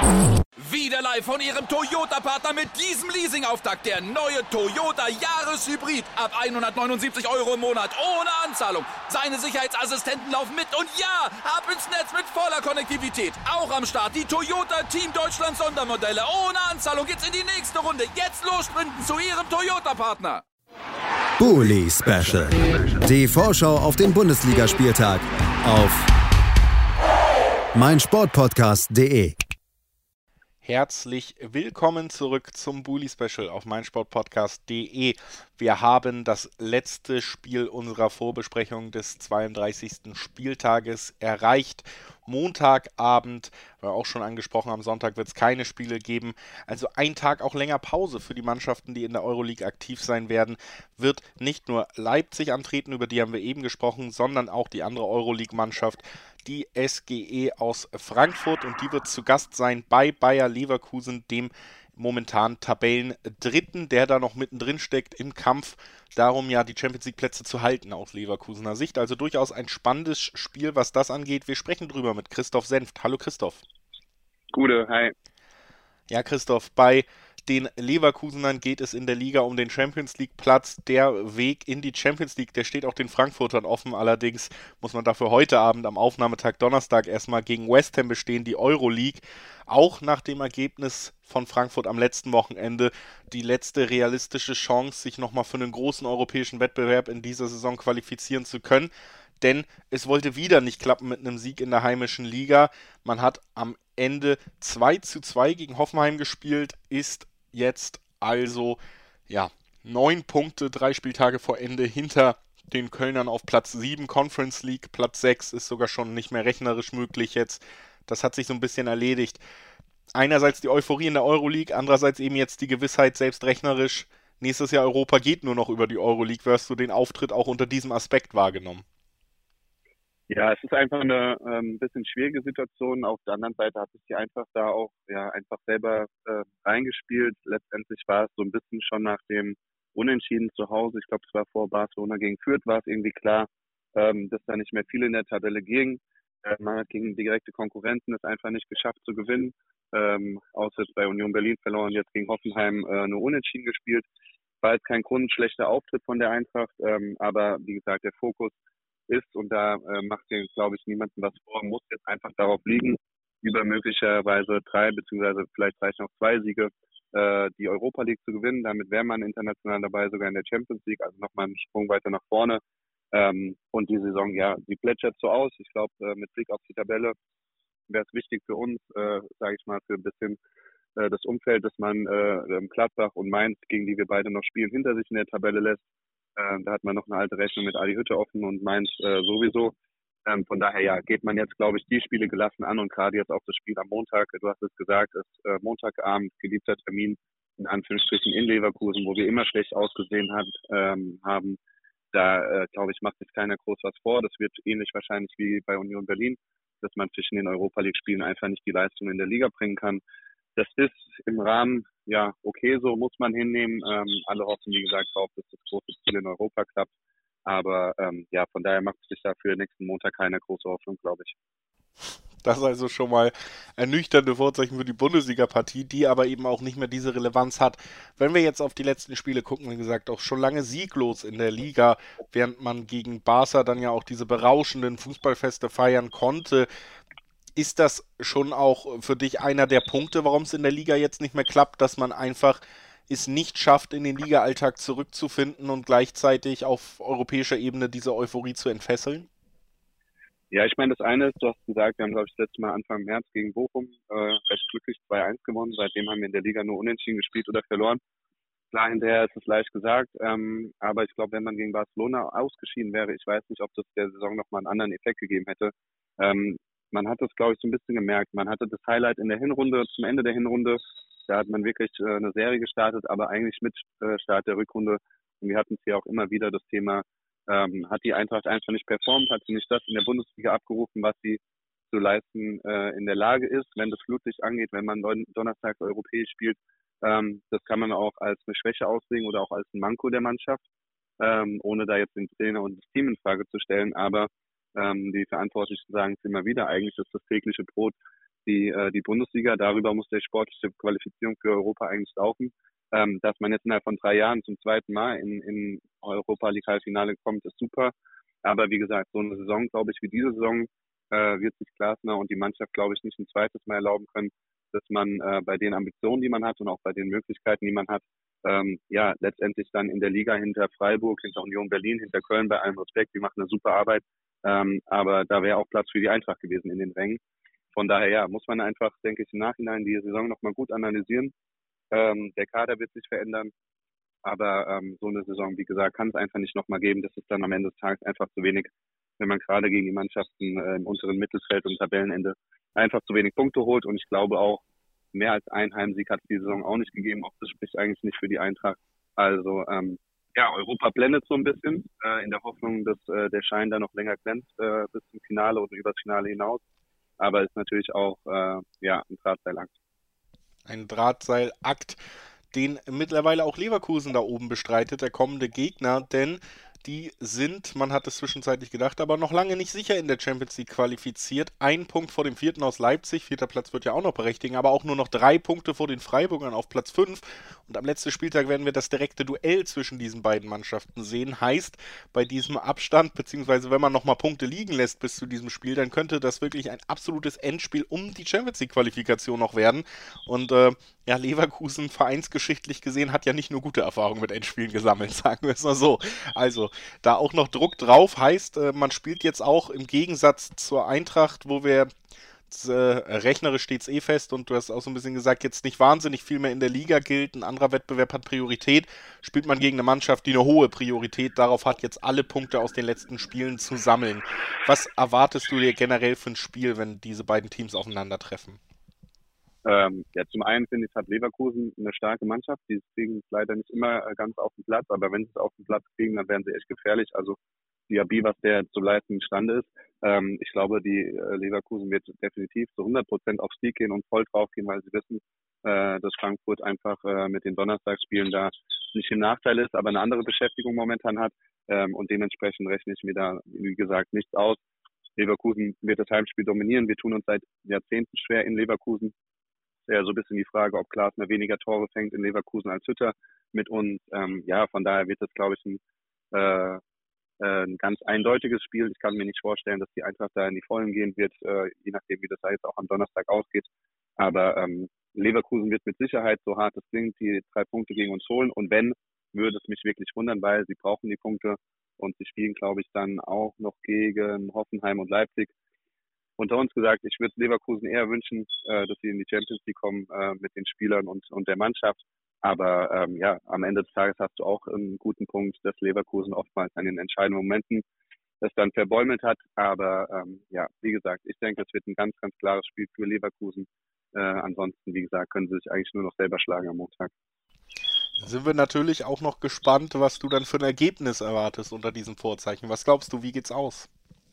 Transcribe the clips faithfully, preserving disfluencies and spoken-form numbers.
Wieder live von Ihrem Toyota-Partner mit diesem Leasing-Auftakt. Der neue Toyota Jahreshybrid. Ab hundertneunundsiebzig Euro im Monat. Ohne Anzahlung. Seine Sicherheitsassistenten laufen mit. Und ja, ab ins Netz mit voller Konnektivität. Auch am Start die Toyota Team Deutschland Sondermodelle. Ohne Anzahlung geht's in die nächste Runde. Jetzt los sprinten zu Ihrem Toyota-Partner. Bully Special. Die Vorschau auf den Bundesligaspieltag auf meinsportpodcast punkt de. Herzlich willkommen zurück zum Bully Special auf meinsportpodcast punkt de. Wir haben das letzte Spiel unserer Vorbesprechung des zweiunddreißigsten Spieltages erreicht. Montagabend, wir auch schon angesprochen, am Sonntag wird es keine Spiele geben. Also ein Tag auch länger Pause für die Mannschaften, die in der Euroleague aktiv sein werden. Wird nicht nur Leipzig antreten, über die haben wir eben gesprochen, sondern auch die andere Euroleague-Mannschaft, die S G E aus Frankfurt. Und die wird zu Gast sein bei Bayer Leverkusen, dem momentan Tabellendritten, der da noch mittendrin steckt im Kampf darum, ja die Champions League Plätze zu halten aus Leverkusener Sicht. Also durchaus ein spannendes Spiel, was das angeht. Wir sprechen drüber mit Christoph Senft. Hallo Christoph. Gute, hi. Ja Christoph, bei den Leverkusenern geht es in der Liga um den Champions League Platz. Der Weg in die Champions League, der steht auch den Frankfurtern offen. Allerdings muss man dafür heute Abend am Aufnahmetag Donnerstag erstmal gegen West Ham bestehen, die Euroleague. Auch nach dem Ergebnis von Frankfurt am letzten Wochenende die letzte realistische Chance, sich nochmal für einen großen europäischen Wettbewerb in dieser Saison qualifizieren zu können. Denn es wollte wieder nicht klappen mit einem Sieg in der heimischen Liga. Man hat am Ende zwei zu zwei gegen Hoffenheim gespielt, ist jetzt also ja neun Punkte, drei Spieltage vor Ende hinter den Kölnern auf Platz sieben, Conference League, Platz sechs ist sogar schon nicht mehr rechnerisch möglich jetzt. Das hat sich so ein bisschen erledigt. Einerseits die Euphorie in der Euroleague, andererseits eben jetzt die Gewissheit, selbst rechnerisch, nächstes Jahr Europa geht nur noch über die Euroleague. Wie hast du den Auftritt auch unter diesem Aspekt wahrgenommen? Ja, es ist einfach eine ähm, bisschen schwierige Situation. Auf der anderen Seite hat sich die einfach da auch ja einfach selber äh, reingespielt. Letztendlich war es so ein bisschen schon nach dem Unentschieden zu Hause. Ich glaube, es war vor Barcelona gegen Fürth, war es irgendwie klar, ähm, dass da nicht mehr viel in der Tabelle ging. Äh, man hat gegen direkte Konkurrenten es einfach nicht geschafft zu gewinnen. Ähm, außer jetzt bei Union Berlin verloren, jetzt gegen Hoffenheim äh, nur Unentschieden gespielt. War jetzt kein grundschlechter Auftritt von der Eintracht, ähm, aber wie gesagt, der Fokus ist, und da äh, macht den, glaube ich, niemandem was vor, muss jetzt einfach darauf liegen, über möglicherweise drei, beziehungsweise vielleicht reichen auch zwei Siege, äh, die Europa League zu gewinnen. Damit wäre man international dabei, sogar in der Champions League, also nochmal einen Sprung weiter nach vorne. Ähm, und die Saison, ja, die plätschert so aus. Ich glaube, äh, mit Blick auf die Tabelle wäre es wichtig für uns, äh, sage ich mal, für ein bisschen äh, das Umfeld, dass man äh, Gladbach und Mainz, gegen die wir beide noch spielen, hinter sich in der Tabelle lässt. Äh, da hat man noch eine alte Rechnung mit Adi Hütte offen und Mainz äh, sowieso. Ähm, von daher, ja, geht man jetzt, glaube ich, die Spiele gelassen an, und gerade jetzt auch das Spiel am Montag. Du hast es gesagt, ist äh, Montagabend, geliebter Termin, in Anführungsstrichen in Leverkusen, wo wir immer schlecht ausgesehen hat, ähm, haben. Da, äh, glaube ich, macht sich keiner groß was vor. Das wird ähnlich wahrscheinlich wie bei Union Berlin, dass man zwischen den Europa-League-Spielen einfach nicht die Leistung in der Liga bringen kann. Das ist im Rahmen, ja, okay, so muss man hinnehmen. Ähm, alle hoffen, wie gesagt, darauf, dass das große Ziel in Europa klappt. Aber ähm, ja, von daher macht sich da für nächsten Montag keine große Hoffnung, glaube ich. Das ist also schon mal ernüchternde Vorzeichen für die Bundesliga-Partie, die aber eben auch nicht mehr diese Relevanz hat. Wenn wir jetzt auf die letzten Spiele gucken, wie gesagt, auch schon lange sieglos in der Liga, während man gegen Barca dann ja auch diese berauschenden Fußballfeste feiern konnte. Ist das schon auch für dich einer der Punkte, warum es in der Liga jetzt nicht mehr klappt, dass man einfach es nicht schafft, in den Liga-Alltag zurückzufinden und gleichzeitig auf europäischer Ebene diese Euphorie zu entfesseln? Ja, ich meine, das eine ist, du hast gesagt, wir haben, glaube ich, das letzte Mal Anfang März gegen Bochum äh, recht glücklich zwei eins gewonnen. Seitdem haben wir in der Liga nur unentschieden gespielt oder verloren. Klar, hinterher ist es leicht gesagt, ähm, aber ich glaube, wenn man gegen Barcelona ausgeschieden wäre, ich weiß nicht, ob das der Saison nochmal einen anderen Effekt gegeben hätte. Ähm, man hat das, glaube ich, so ein bisschen gemerkt. Man hatte das Highlight in der Hinrunde, zum Ende der Hinrunde. Da hat man wirklich äh, eine Serie gestartet, aber eigentlich mit äh, Start der Rückrunde. Und wir hatten es ja auch immer wieder das Thema, ähm, hat die Eintracht einfach nicht performt, hat sie nicht das in der Bundesliga abgerufen, was sie zu leisten äh, in der Lage ist, wenn das Flutlicht angeht, wenn man don- donnerstags europäisch spielt. Ähm, das kann man auch als eine Schwäche auslegen oder auch als ein Manko der Mannschaft, ähm, ohne da jetzt den Trainer und das Team in Frage zu stellen. Aber ähm, die Verantwortlichen sagen es immer wieder, eigentlich ist das tägliche Brot die, äh, die Bundesliga. Darüber muss die sportliche Qualifizierung für Europa eigentlich laufen. Ähm, dass man jetzt innerhalb von drei Jahren zum zweiten Mal in, in Europa League Halbfinale kommt, ist super. Aber wie gesagt, so eine Saison, glaube ich, wie diese Saison, äh, wird sich Glasner und die Mannschaft, glaube ich, nicht ein zweites Mal erlauben können, dass man äh, bei den Ambitionen, die man hat und auch bei den Möglichkeiten, die man hat, ähm, ja, letztendlich dann in der Liga hinter Freiburg, hinter Union Berlin, hinter Köln, bei allem Respekt, die machen eine super Arbeit, ähm, aber da wäre auch Platz für die Eintracht gewesen in den Rängen. Von daher, ja, muss man einfach, denke ich, im Nachhinein die Saison nochmal gut analysieren. Ähm, der Kader wird sich verändern, aber ähm, so eine Saison, wie gesagt, kann es einfach nicht nochmal geben. Das ist dann am Ende des Tages einfach zu wenig, wenn man gerade gegen die Mannschaften äh, im unteren Mittelfeld und Tabellenende einfach zu wenig Punkte holt. Und ich glaube auch, mehr als ein Heimsieg hat es die Saison auch nicht gegeben. Auch das spricht eigentlich nicht für die Eintracht. Also ähm, ja, Europa blendet so ein bisschen äh, in der Hoffnung, dass äh, der Schein da noch länger glänzt äh, bis zum Finale oder übers Finale hinaus. Aber ist natürlich auch äh, ja ein Drahtseilakt. Ein Drahtseilakt, den mittlerweile auch Leverkusen da oben bestreitet, der kommende Gegner, denn die sind, man hat es zwischenzeitlich gedacht, aber noch lange nicht sicher in der Champions League qualifiziert. Ein Punkt vor dem vierten aus Leipzig, vierter Platz wird ja auch noch berechtigen, aber auch nur noch drei Punkte vor den Freiburgern auf Platz fünf. Und am letzten Spieltag werden wir das direkte Duell zwischen diesen beiden Mannschaften sehen. Heißt, bei diesem Abstand, beziehungsweise wenn man nochmal Punkte liegen lässt bis zu diesem Spiel, dann könnte das wirklich ein absolutes Endspiel um die Champions League Qualifikation noch werden. Und äh, ja, Leverkusen, vereinsgeschichtlich gesehen, hat ja nicht nur gute Erfahrungen mit Endspielen gesammelt, sagen wir es mal so. Also, da auch noch Druck drauf, heißt, äh, man spielt jetzt auch im Gegensatz zur Eintracht, wo wir äh, rechnerisch steht's eh fest und du hast auch so ein bisschen gesagt, jetzt nicht wahnsinnig viel mehr in der Liga gilt, ein anderer Wettbewerb hat Priorität, spielt man gegen eine Mannschaft, die eine hohe Priorität darauf hat, jetzt alle Punkte aus den letzten Spielen zu sammeln. Was erwartest du dir generell für ein Spiel, wenn diese beiden Teams aufeinandertreffen? Ähm, ja, zum einen finde ich, hat Leverkusen eine starke Mannschaft. Die kriegen es leider nicht immer äh, ganz auf den Platz, aber wenn sie es auf den Platz kriegen, dann werden sie echt gefährlich. Also Diaby, was der zu leisten imstande ist. Ähm, ich glaube, die äh, Leverkusen wird definitiv zu hundert Prozent auf Sieg gehen und voll drauf gehen, weil sie wissen, äh, dass Frankfurt einfach äh, mit den Donnerstagsspielen da nicht im Nachteil ist, aber eine andere Beschäftigung momentan hat. Ähm, und dementsprechend rechne ich mir da, wie gesagt, nichts aus. Leverkusen wird das Heimspiel dominieren. Wir tun uns seit Jahrzehnten schwer in Leverkusen. Ja, so ein bisschen die Frage, ob Glasner weniger Tore fängt in Leverkusen als Hütter mit uns. Ähm, ja, von daher wird das, glaube ich, ein, äh, äh, ein ganz eindeutiges Spiel. Ich kann mir nicht vorstellen, dass die Eintracht da in die Vollen gehen wird, äh, je nachdem, wie das da jetzt auch am Donnerstag ausgeht. Aber ähm, Leverkusen wird mit Sicherheit, so hart es klingt, die drei Punkte gegen uns holen. Und wenn, würde es mich wirklich wundern, weil sie brauchen die Punkte und sie spielen, glaube ich, dann auch noch gegen Hoffenheim und Leipzig. Unter uns gesagt, ich würde Leverkusen eher wünschen, äh, dass sie in die Champions League kommen äh, mit den Spielern und, und der Mannschaft. Aber ähm, ja, am Ende des Tages hast du auch einen guten Punkt, dass Leverkusen oftmals an den entscheidenden Momenten das dann verbäumelt hat. Aber ähm, ja, wie gesagt, ich denke, es wird ein ganz, ganz klares Spiel für Leverkusen. Äh, ansonsten, wie gesagt, können sie sich eigentlich nur noch selber schlagen am Montag. Sind wir natürlich auch noch gespannt, was du dann für ein Ergebnis erwartest unter diesem Vorzeichen. Was glaubst du, wie geht's aus?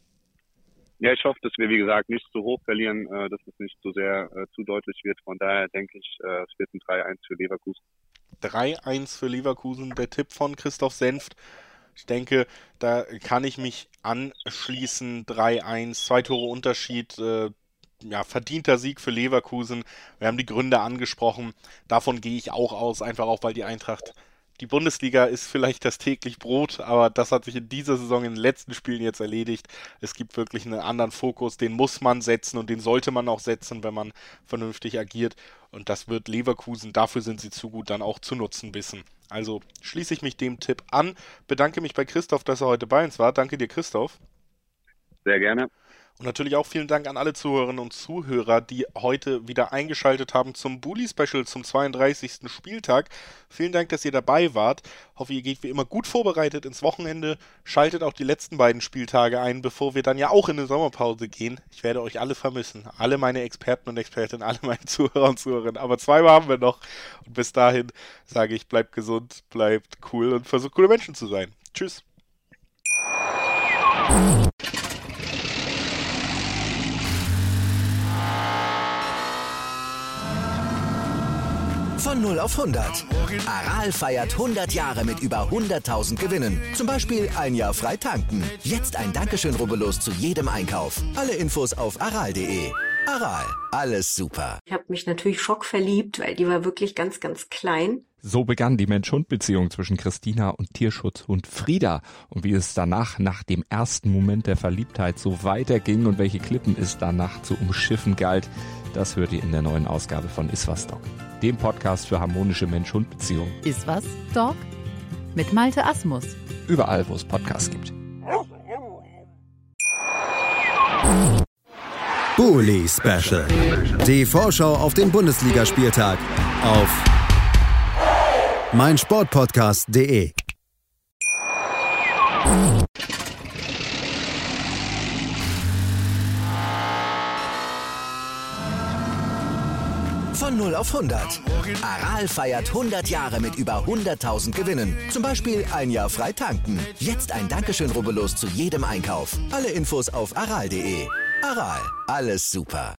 Ja, ich hoffe, dass wir, wie gesagt, nicht zu hoch verlieren, äh, dass es nicht zu sehr äh, zu deutlich wird. Von daher denke ich, äh, es wird ein drei eins für Leverkusen. drei eins für Leverkusen, der Tipp von Christoph Senft. Ich denke, da kann ich mich anschließen. drei eins, zwei Tore Unterschied, äh, ja, verdienter Sieg für Leverkusen. Wir haben die Gründe angesprochen. Davon gehe ich auch aus, einfach auch, weil die Eintracht... Die Bundesliga ist vielleicht das täglich Brot, aber das hat sich in dieser Saison in den letzten Spielen jetzt erledigt. Es gibt wirklich einen anderen Fokus, den muss man setzen und den sollte man auch setzen, wenn man vernünftig agiert. Und das wird Leverkusen, dafür sind sie zu gut, dann auch zu nutzen wissen. Also schließe ich mich dem Tipp an, bedanke mich bei Christoph, dass er heute bei uns war. Danke dir, Christoph. Sehr gerne. Und natürlich auch vielen Dank an alle Zuhörerinnen und Zuhörer, die heute wieder eingeschaltet haben zum Bully-Special zum zweiunddreißigsten Spieltag. Vielen Dank, dass ihr dabei wart. Hoffe, ihr geht wie immer gut vorbereitet ins Wochenende. Schaltet auch die letzten beiden Spieltage ein, bevor wir dann ja auch in eine Sommerpause gehen. Ich werde euch alle vermissen. Alle meine Experten und Expertinnen, alle meine Zuhörer und Zuhörerinnen. Aber zweimal haben wir noch. Und bis dahin sage ich, bleibt gesund, bleibt cool und versucht coole Menschen zu sein. Tschüss. Von null auf hundert. Aral feiert hundert Jahre mit über hunderttausend Gewinnen. Zum Beispiel ein Jahr frei tanken. Jetzt ein Dankeschön, rubbellos zu jedem Einkauf. Alle Infos auf aral punkt de. Aral, alles super. Ich habe mich natürlich schockverliebt, weil die war wirklich ganz, ganz klein. So begann die Mensch-Hund-Beziehung zwischen Christina und Tierschutzhund Frieda. Und wie es danach, nach dem ersten Moment der Verliebtheit, so weiterging und welche Klippen es danach zu umschiffen galt, das hört ihr in der neuen Ausgabe von Iswas Dog, dem Podcast für harmonische Mensch-Hund-Beziehungen. Iswas Dog mit Malte Asmus. Überall, wo es Podcasts gibt. Bully Special. Die Vorschau auf den Bundesligaspieltag auf meinsportpodcast punkt de. Von null auf hundert. Aral feiert hundert Jahre mit über hunderttausend Gewinnen. Zum Beispiel ein Jahr frei tanken. Jetzt ein Dankeschön, rubbellos zu jedem Einkauf. Alle Infos auf aral punkt de. Aral, alles super.